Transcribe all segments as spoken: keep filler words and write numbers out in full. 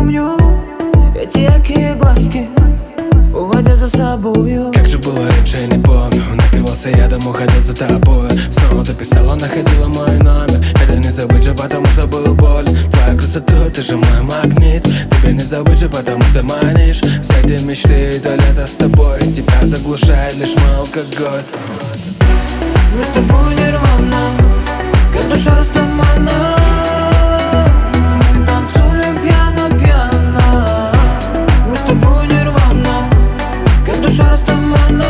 помню эти яркие глазки, уводя за собою. Как же было раньше, я не помню. Напивался я, домой ходил за тобой. Снова ты писала, находила мой номер. Это не забыть же, потому что был боль. Твоя красота, ты же мой магнит. Тебя не забыть же, потому что манишь. Все эти мечты, то лето с тобой. Тебя заглушает лишь мой алкоголь. Мы с тобой нирвана, как душа растамана. Мы танцуем пьяно-пьяно. Мы с тобой нирвана, как душа растамана.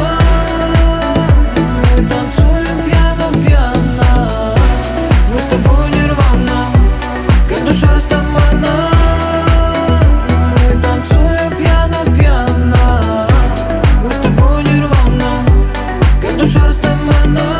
Мы танцуем пьяно-пьяно. Мы с тобой нирвана, как душа растамана. Мы танцуем пьяно-пьяно. Мы с тобой нирвана, как душа растамана.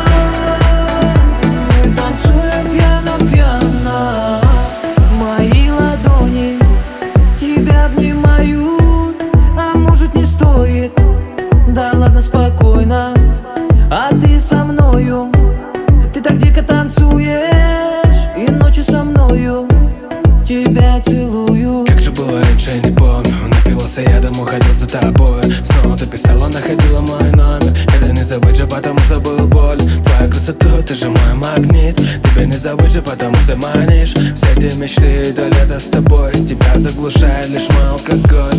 Мои ладони тебя обнимают, а может не стоит. Да ладно, спокойно, а ты со мною. Ты так дико танцуешь, и ночью со мною тебя целую. Как же было раньше, я не помню. Напивался я, домой ходил за тобой. Снова ты писала, находила мой номер. Это не забыть же, потому что был боль. Твоя красота, ты же мой магнит. Тебя не забыть же, потому что манишь. Все эти мечты, то лето с тобой. Тебя заглушает лишь мой алкоголь.